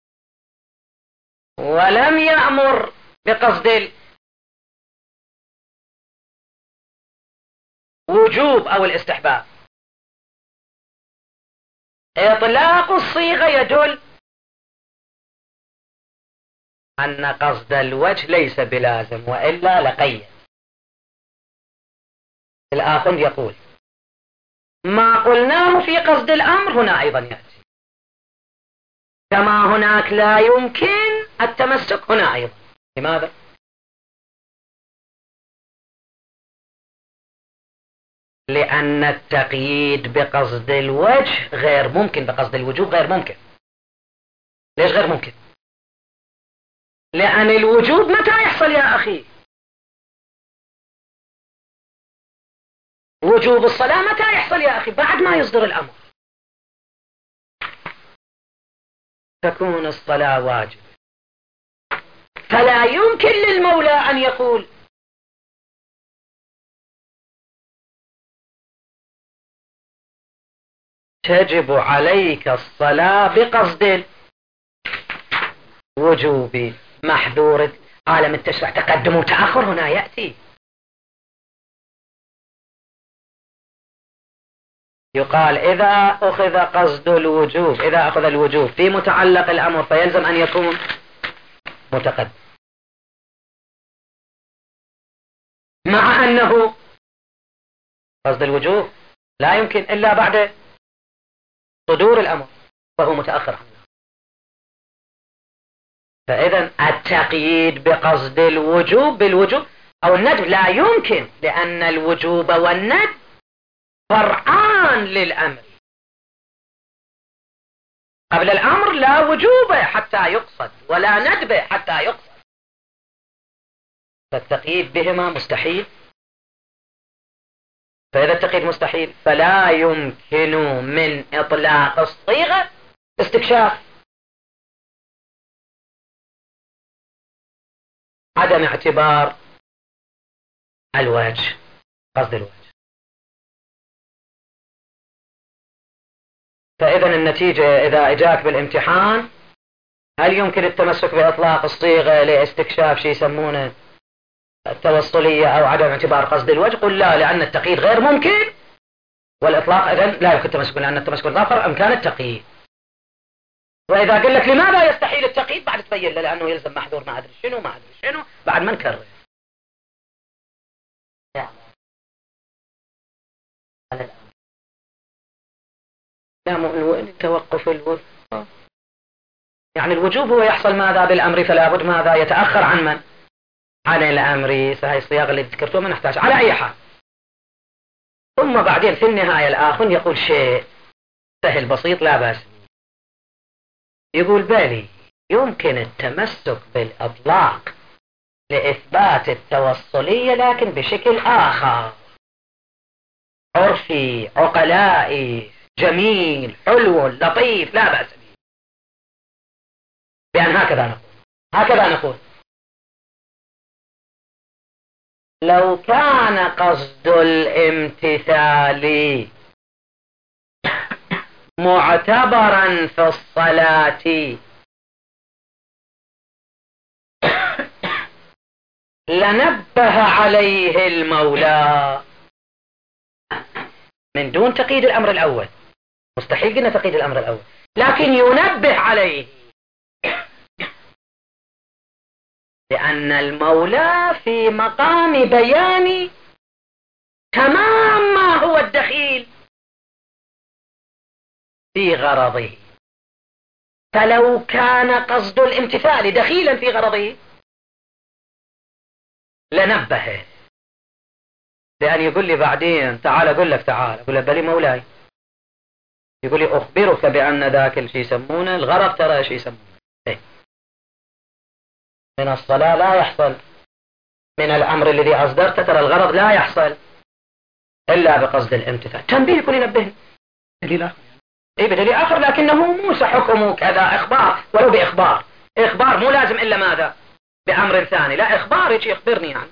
ولم يأمر بقصد الوجوب أو الاستحباب. إطلاق الصيغة يدل أن قصد الوجه ليس بلازم، وإلا لقيد. الآخر يقول ما قلناه في قصد الأمر هنا أيضا يأتي، كما هناك لا يمكن التمسك هنا أيضا. لماذا؟ لأن التقييد بقصد الوجه غير ممكن، بقصد الوجوب غير ممكن. ليش غير ممكن؟ لأن الوجوب متى يحصل يا أخي؟ وجوب الصلاة متى يحصل يا أخي؟ بعد ما يصدر الأمر تكون الصلاة واجب، فلا يمكن للمولى أن يقول تجب عليك الصلاة بقصد الوجوب محذور. عالم التشريع تقدم وتأخر هنا يأتي. يقال إذا أخذ قصد الوجوب، إذا أخذ الوجوب في متعلق الأمر فيلزم أن يكون متقدم، مع أنه قصد الوجوب لا يمكن إلا بعد صدور الأمر فهو متأخر عنه. فإذا التقييد بقصد الوجوب بالوجوب أو الندب لا يمكن، لأن الوجوب والندب فرعان للأمر. قبل الأمر لا وجوب حتى يقصد ولا ندب حتى يقصد، فالتقييد بهما مستحيل. فإذا التقييد مستحيل فلا يمكن من إطلاق الصيغة استكشاف عدم اعتبار الوجه، قصد الوجه. فإذا النتيجة إذا إجاك بالامتحان هل يمكن التمسك بإطلاق الصيغة لاستكشاف شيء يسمونه التوصلية أو عدم اعتبار قصد الوجه؟ قل لا، لأن التقييد غير ممكن، والإطلاق إذن لا يمكن التمسك، لأن التمسك بالظاهر أمكان التقييد. وإذا قل لك لماذا يستحيل التقييد بعد تبين له لأنه يلزم محذور ما أدري شنو ما أدري شنو، بعد ما نكرر. لا توقف الوجوب، يعني الوجوب هو يحصل ماذا بالأمر، فلا بد ماذا يتأخر عن من؟ عن الأمر. هاي الصياغة اللي ذكرتوها ما نحتاج على أي حال. ثم بعدين في النهاية الآخر يقول شيء سهل بسيط لا بأس، يقول بالي يمكن التمسك بالإطلاق لإثبات التوصلية لكن بشكل آخر، عرفي عقلائي جميل حلو لطيف لا بأس به. بأن هكذا نقول هكذا نقول لو كان قصد الامتثال معتبرا في الصلاة لنبه عليه المولى من دون تقييد الأمر الأول. مستحيل قلنا تقييد الأمر الأول، لكن ينبه عليه، لأن المولى في مقام بيان تمام ما هو الدخيل في غرضه. فلو كان قصد الامتثال دخيلا في غرضه لنبهه، لأن يقول لي بعدين تعال أقول لك تعال أقول له بلي مولاي يقول لي أخبرك بأن ذاك الشيء يسمونه الغرض، ترى شيء يسمونه إيه؟ من الصلاة لا يحصل، من الأمر الذي أصدرته ترى الغرض لا يحصل إلا بقصد الامتثال. تنبيه يكون ينبهني دليل آخر، إيه بدليل آخر، لكنه موسى حكمه كذا إخبار، ولو بإخبار، إخبار مو لازم إلا ماذا؟ بأمر ثاني، لا إخبار يجي يخبرني يعني.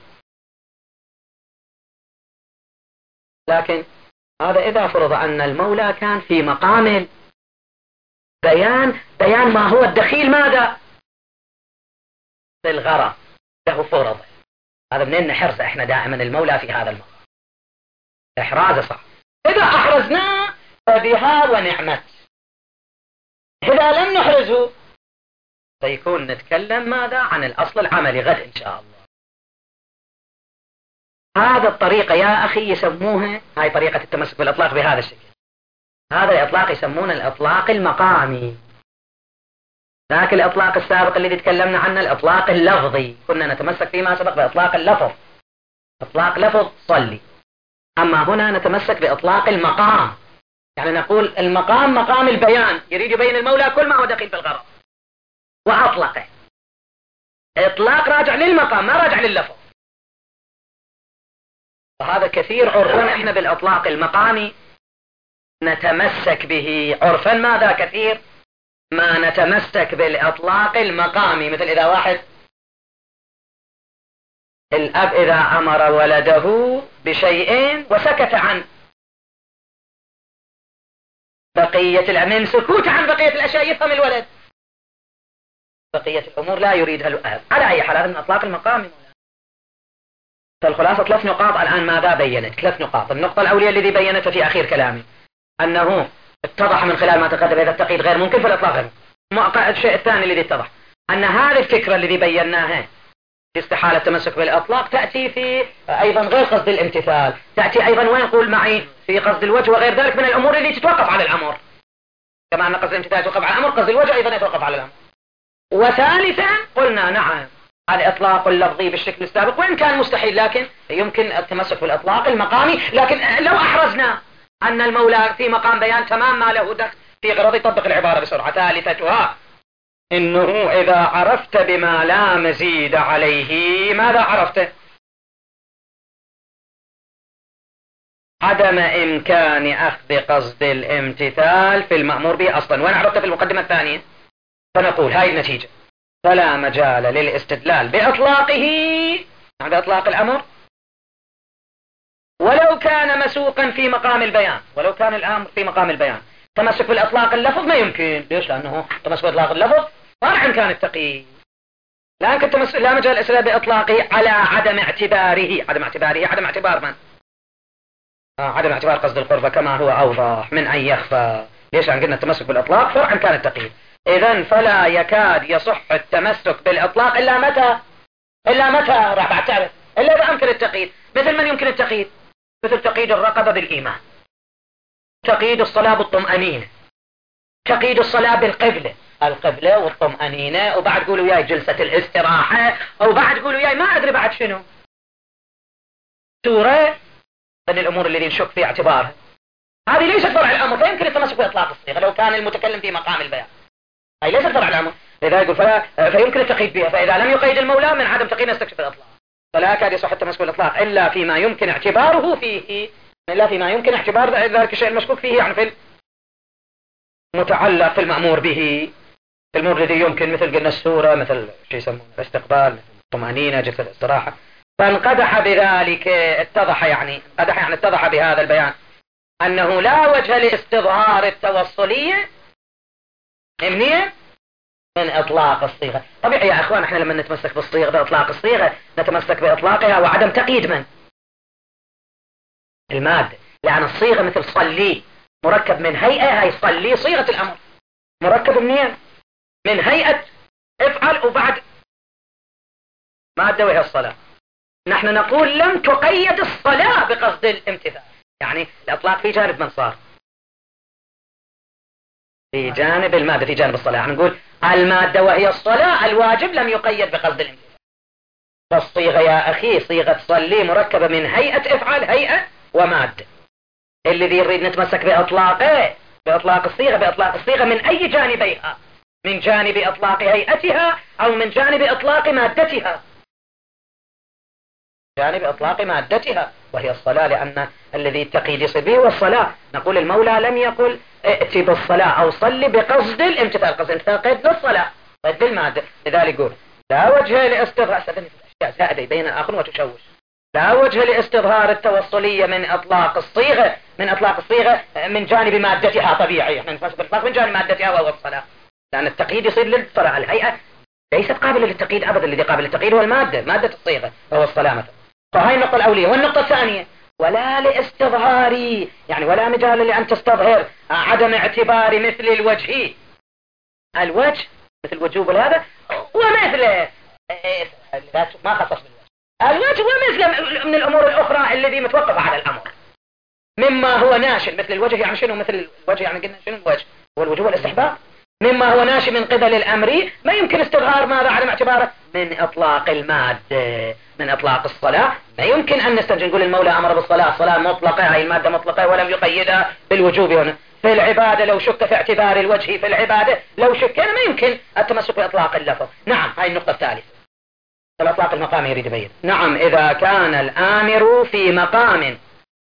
لكن هذا إذا فرض أن المولى كان في مقام بيان، بيان ما هو الدخيل ماذا؟ في الغرض له فرض. هذا منين نحرز احنا دائما المولى في هذا المقام؟ إحرازه صح. إذا أحرزناه فبها ونعمت، إذا لم نحرزه سيكون نتكلم ماذا؟ عن الأصل العملي غد إن شاء الله. هذا الطريقة يا أخي يسموها، هاي طريقة التمسك بالإطلاق بهذا الشكل، هذا الإطلاق يسمونه الإطلاق المقامي. ذاك الإطلاق السابق الذي تكلمنا عنه الإطلاق اللفظي، كنا نتمسك فيما سبق بإطلاق اللفظ، إطلاق لفظ صلي. أما هنا نتمسك بإطلاق المقام، يعني نقول المقام مقام البيان، يريد يبين المولى كل ما هو دخيل في الغرض وأطلقه. إطلاق راجع للمقام ما راجع لللفظ. وهذا كثير عرفا احنا بالإطلاق المقامي نتمسك به عرفا، ماذا كثير ما نتمسك بالإطلاق المقامي. مثل إذا واحد الأب إذا أمر ولده بشيء وسكت عن بقية من سكوت عن بقية الأشياء يفهم الولد، بقية الأمور لا يريدها الأب. على أي حال هذا من أطلاق المقامي. فالخلاصة ثلاث نقاط الآن ماذا بينت؟ ثلاث نقاط. النقطة الأولية الذي بينتها في أخير كلامي أنه اتضح من خلال ما تقدم إذا التقييد غير ممكن فالإطلاق غير ممكن. الشيء الثاني الذي اتضح أن هذه الفكرة الذي بيناها في استحالة التمسك بالإطلاق تأتي في أيضا غير قصد الامتثال، تأتي أيضا وين قول معي في قصد الوجه وغير ذلك من الأمور اللي تتوقف على الأمر. كما أن قصد الامتثال يتوقف على الأمر، قصد الوجه أيضا يتوقف على الأمر. وثالثا قلنا نعم الإطلاق اللفظي بالشكل السابق وإن كان مستحيل لكن يمكن التمسك بالإطلاق المقامي. لكن لو أحرزنا أن المولى في مقام بيان تمام ما له دخل في غرض يطبق العبارة بسرعة. ثالثتها إنه إذا عرفت بما لا مزيد عليه ماذا عرفت؟ عدم إمكان أخذ قصد الامتثال في المأمور به أصلا. وين عرفت؟ في المقدمة الثانية. فنقول هاي النتيجة: فلا مجال للاستدلال بإطلاقه عند إطلاق الأمر ولو كان مسوقا في مقام البيان، ولو كان الأمر في مقام البيان. تمسك بالإطلاق اللفظ ما يمكن. ليش؟ لأنه تمسك بالإطلاق اللفظ فرع كان التقييد. لكن تمسك لا مجال للاستدلال بإطلاقه على عدم اعتباره. عدم اعتباره عدم اعتبار من؟ آه عدم اعتبار قصد القربة كما هو أوضح من أن يخفى. ليش؟ لأن قلنا التمسك بالإطلاق فرع كان التقييد. إذن فلا يكاد يصح التمسك بالإطلاق إلا متى؟ إلا متى راح بعد تعرف؟ إلا إذا أمكن التقييد. مثل من يمكن التقييد؟ مثل تقييد الرقبة بالإيمان، تقييد الصلاة بالطمأنينة، تقييد الصلاة بالقبلة، القبلة والطمأنينة، وبعد قولوا وياي جلسة الاستراحة، أو بعد قولوا وياي ما أدري بعد شنو سورة من الأمور الذي نشك في اعتبارها. هذه ليست فرع الأمر، فيمكن التمسك بإطلاق الصيغة لو كان المتكلم في مقام البيان. هي ليست فرع الأمر، لذا يقول فلا فيمكن التقييد بها. فإذا لم يقيد المولى من عدم تقييد نستكشف الإطلاق. فلا يكاد يصح التمسك بالإطلاق إلا فيما يمكن اعتباره فيه، إلا فيما يمكن اعتبار ذلك الشيء المشكوك فيه، يعني في المتعلق في المأمور به، في الأمور الذي يمكن مثل قلنا السورة، مثل شيء يسمونه الاستقبال، مثل الطمأنينة، جلسة الاستراحة. فانقدح بذلك، اتضح يعني انقدح يعني اتضح بهذا البيان أنه لا وجه لاستظهار التوصلية منين؟ من إطلاق الصيغة. طبيعي يا أخوان احنا لما نتمسك بالصيغة بإطلاق الصيغة نتمسك بإطلاقها وعدم تقييد من؟ المادة. لأن الصيغة مثل صلي مركب من هيئة، هي صلي صيغة الأمر مركب منين؟ من هيئة افعل وبعد مادة وهي الصلاة. نحن نقول لم تقيد الصلاة بقصد الامتثال، يعني الإطلاق في جانب من صار؟ في جانب المادة، في جانب الصلاة. يعني نقول المادة وهي الصلاة الواجب لم يقيد بقصد الامتثال. فالصيغة يا أخي صيغة صلي مركبة من هيئة افعل، هيئة ومادة. الذي يريد نتمسك بإطلاقه بإطلاق الصيغة بإطلاق الصيغة من أي جانبيها، من جانب إطلاق هيئتها أو من جانب إطلاق مادتها، جانب إطلاق مادتها وهي الصلاة، لأن الذي التقييد يصير به هو الصلاة. نقول المولى لم يقل ائت بالصلاة أو صلي بقصد الامتثال، قصد الامتثال قيد للصلاة قيد بالمادة، لذلك يقول لا وجه لاستظهار الأشياء زائدة بين الآخر وتشوش، لا وجه لاستظهار التوصلية من إطلاق الصيغة من إطلاق الصيغة من جانب مادتها طبيعي، احنا نفسر بالإطلاق من جانب مادتها وهو الصلاة، لأن التقييد يصير للصلاة، الهيئة ليست قابلة للتقييد أبدا، الذي قابل للتقييد هو المادة، مادة الصيغة وهو الصلاة مثلا. فهاي النقطة الأولية. والنقطة الثانية ولا لاستظهاري، يعني ولا مجال لأن تستظهر عدم اعتبار مثل الوجه، الوجه مثل وجوب هذا ومثل ما خصص بالوجه، الوجه ومثل من الأمور الأخرى الذي متوقف على الأمر مما هو ناشئ، مثل الوجه يعني شنو مثل الوجه يعني قلنا شنو الوجه هو الوجوب والاستحباب، مما هو ناشئ من قبل الأمر ما يمكن استظهار ماذا عدم اعتباره من إطلاق المادة، من إطلاق الصلاة ما يمكن أن نستنجد نقول المولى أمر بالصلاة، الصلاة مطلقة هي المادة مطلقة ولم يقيدها بالوجوب هنا. في العبادة لو شك في اعتبار الوجه في العبادة لو شكنا ما يمكن التمسك بإطلاق اللفظ. نعم هاي النقطة الثالثة الإطلاق المقام يريد يبين. نعم إذا كان الآمر في مقام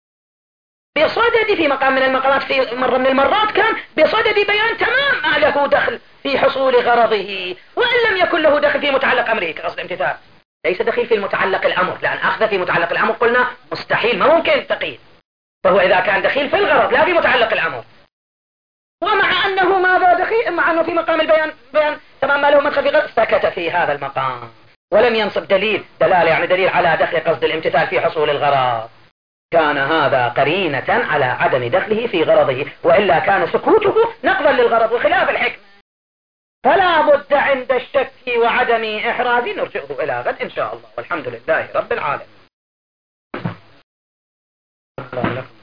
بصدد في مقام من المقامات في مرة من المرات كان بصدد بيان تمام ما له دخل في حصول غرضه، وإن لم يكن له دخل في متعلق أمره كقصد امتثال، ليس دخيل في المتعلق الأمر، لأن أخذ في متعلق الأمر قلنا مستحيل ما ممكن التقييد، فهو إذا كان دخيل في الغرض لا في متعلق الأمر، ومع أنه ماذا دخيل مع أنه في مقام البيان بيان تمام ما له مدخل في غرض سكت في هذا المقام ولم ينصب دليل دلالة يعني دليل على دخل قصد الامتثال في حصول الغرض، كان هذا قرينة على عدم دخله في غرضه، وإلا كان سكوته نقضا للغرض وخلاف الحكمة. فلا بد عند الشك وعدم إحراز نرجئه إلى غد إن شاء الله، والحمد لله رب العالمين. الله لكم.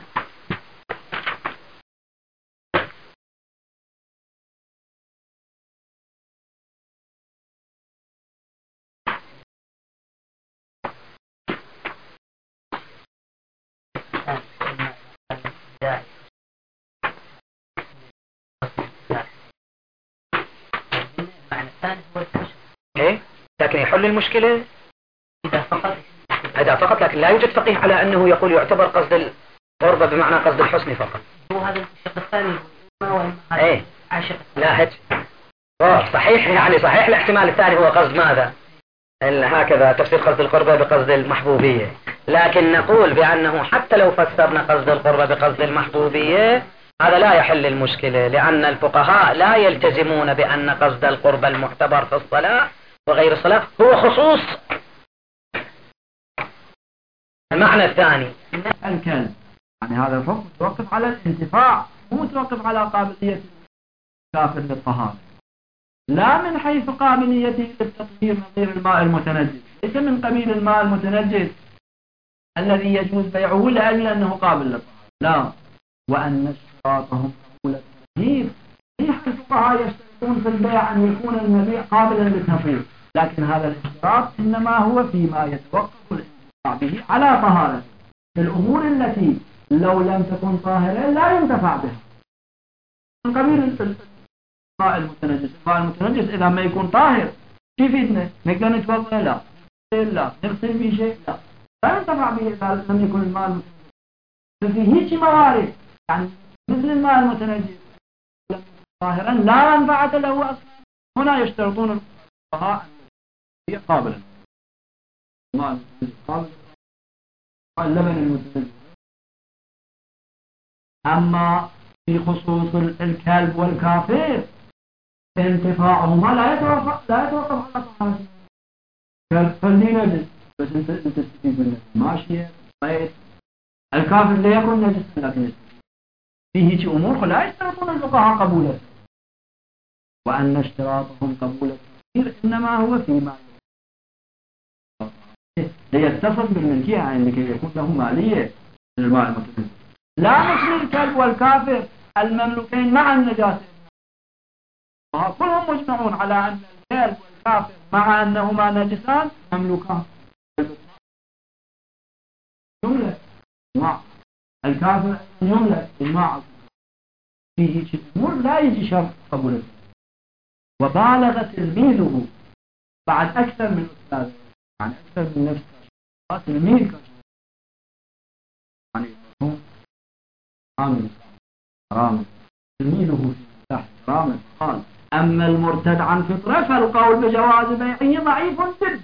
ايه لكن يحل المشكلة إذا فقط إذا فقط لكن لا يوجد فقيه على أنه يقول يعتبر قصد القربة بمعنى قصد الحسن فقط. هو هذا الشق الثاني ايه لا هج صحيح، يعني صحيح الاحتمال الثاني هو قصد ماذا هكذا تفسير قصد القربة بقصد المحبوبية، لكن نقول بأنه حتى لو فسرنا قصد القربة بقصد المحبوبية هذا لا يحل المشكلة، لأن الفقهاء لا يلتزمون بأن قصد القربة المعتبر في الصلاة وغير الصلاة هو خصوص. المعنى الثاني الكلب يعني هذا الحكم متوقف على الانتفاع مو متوقف على قابلية الكافر للطهارة، لا من حيث قابليته للتطهير من غير الماء المتنجس، ليس من قبيل الماء المتنجس الذي يجوز بيعه لأجل أنه قابل للطهارة، لا. وأن اشتراطهم قبول التطهير ريح الفقهاء يشترطون في البيع أن يكون المبيع قابلا للتطهير، لكن هذا الاشتراط إنما هو فيما يتوقف الانتفاع به على طهارته، في الأمور التي لو لم تكن طاهرة لا ينتفع بها من قبيل الماء المتنجس. الماء المتنجس إذا ما يكون طاهر كيف يفيدنا؟ نقدر نتوضأ؟ لا. لا. نغسل به شيء؟ لا. لا ينتفع به إذا لم يكن الماء المتنجس. ففي هيك موارد يعني مثل الماء المتنجس طاهرا لا منفعة له أصلا، هنا يشترطون الفقهاء أن هي قابلة الماء المتنجس قابل اللبن المتنجس. أما في خصوص الكلب والكافر انتفاعهما لا يتوقف لا يتوقف على طهارته. كلب فلي نجس بس انت تستفيد منه ماشية طيب، الكافر لا يكون نجسا لكن فيه هيك أمور لا يشترطون الفقهاء قبوله، وأن اشتراطهم قبول التطهير إنما هو فيما ليتصف بالملكية يعني لكي يكون له مالية للمال المتنجس، لا مثل الكلب والكافر المملوكين مع النجاسة. كلهم مجمعون على أن الكلب والكافر مع أنهما نجسان مملوكان جملة مع الكافر جملة إجماع فيه أمور لا يجي شرط قبول. وبالغ تلميذه بعد أكثر من أستاذ، يعني أكثر من نفس تلميذ يعني عامل رامز تلميذه في مفتاح رامز قال: أما المرتد عن فطرة فالقول بجواز بيعه ضعيف جدا.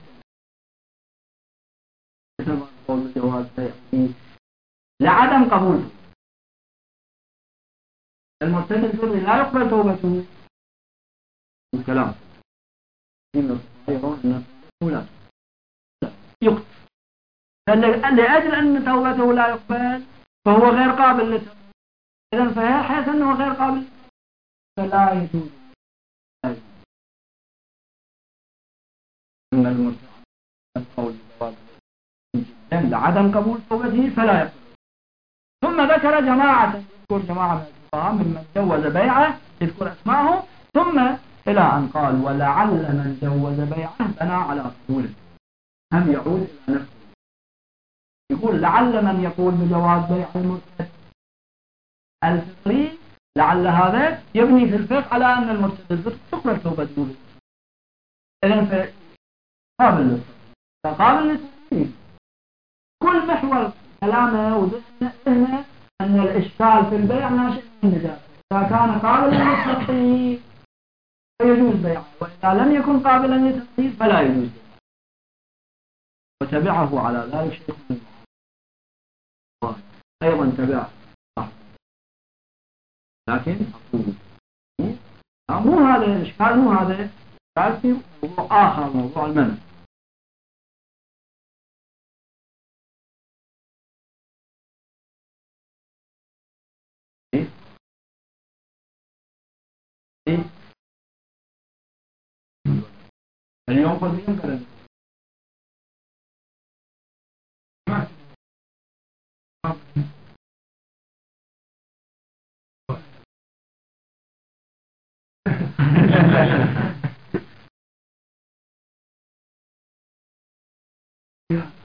القول بجواز بيعه لعدم قبوله. المرتد الفطري لا يقبل توبته. الكلام لا يقتل لأجل أن توبته لا يقبل فهو غير قابل للتوبة. إذن فهي حيث أنه غير قابل فلا يجوز أن المرتد القول جدا لعدم قبول توبته فلا يقبل. ثم ذكر جماعة، يذكر جماعة من الفقهاء ممن جوز بيعه، يذكر أسماءه، ثم إلى أن قال: ولعل من جوز بيعه بنى على قبوله. هم يعود إلى نفسه، يقول لعل من يقول بجواز بيع المرتد الفطري لعل هذا يبني في الفقه على أن المرتد الفطري تقبل توبته. إذن قابل قابل للتسليم. كل محور كلامه وذهنه أن الإشكال في البيع ناشئ من النجاسة. إذا كان قابلا للتسليم فيجوز بيعه، وإذا لم يكن قابلا للتسليم فلا يجوز بيعه. وتبعه على ذلك شيخ من أيضا تبعه صح. لكن أقول مو هذا الإشكال، مو هذا الإشكال، في موضوع آخر، موضوع المنع. إيه؟ إيه؟ اليوم قد ينقل Yeah.